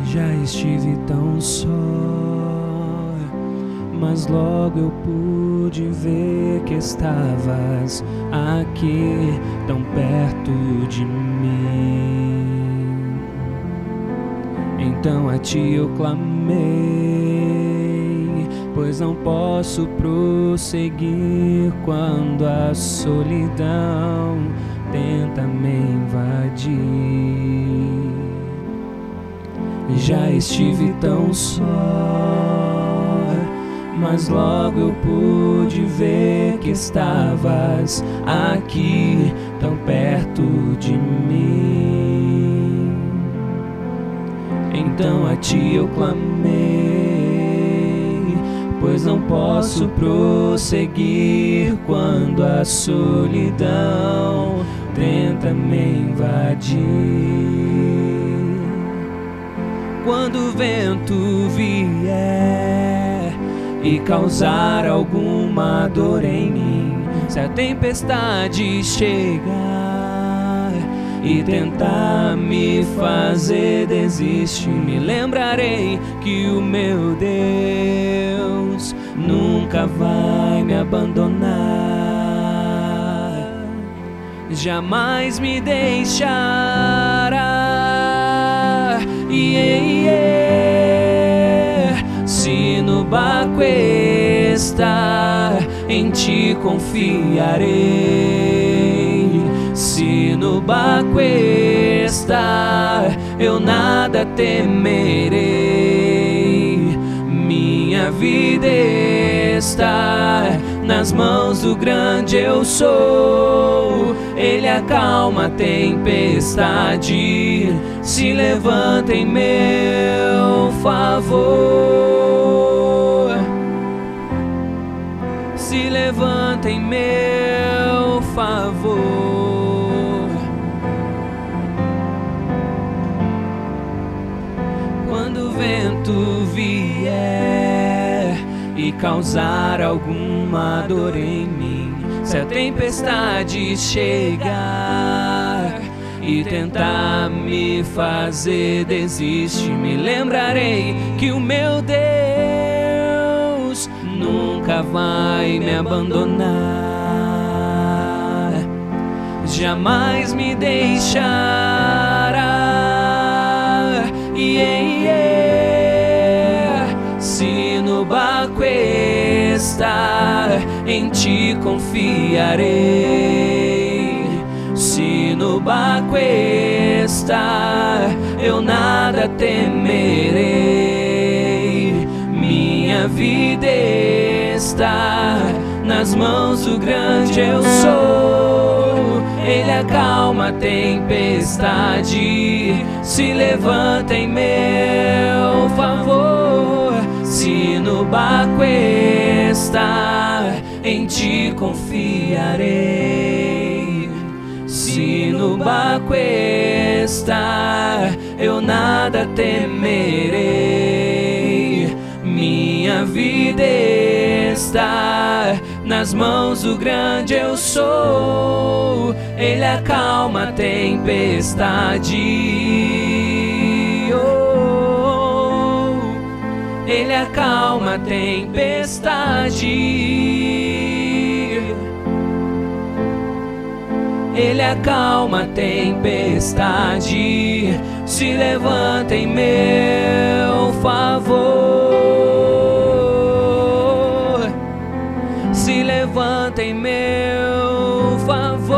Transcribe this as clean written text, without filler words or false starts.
Já estive tão só, mas logo eu pude ver que estavas aqui, tão perto de mim. Então a ti eu clamei, pois não posso prosseguir quando a solidão tenta me invadir. Já estive tão só, mas logo eu pude ver que estavas aqui, tão perto de mim. Então a ti eu clamei, pois não posso prosseguir quando a solidão tenta me invadir. Quando o vento vier e causar alguma dor em mim, se a tempestade chegar e tentar me fazer desistir, me lembrarei que o meu Deus nunca vai me abandonar, jamais me deixará. Se no barco estar, em ti confiarei. Se no barco estar, eu nada temerei. Minha vida está nas mãos do grande eu sou. Ele acalma a tempestade, se levanta em meu favor. Se levanta em meu favor. Quando o vento vier e causar alguma dor em mim, se a tempestade chegar e tentar me fazer desistir, me lembrarei que o meu Deus nunca vai me abandonar, jamais me deixará. Se no barco estar, em ti confiarei. Se no barco estar, eu nada temerei. Minha vida está nas mãos do grande eu sou. Ele acalma a tempestade, se levanta em meu favor. Se no barco estar, em ti confiarei. Se no barco estar, eu nada temerei. Minha vida está nas mãos do grande eu sou. Ele acalma a tempestade. Ele acalma a tempestade. Ele acalma a tempestade, se levanta em meu favor. Se levanta em meu favor.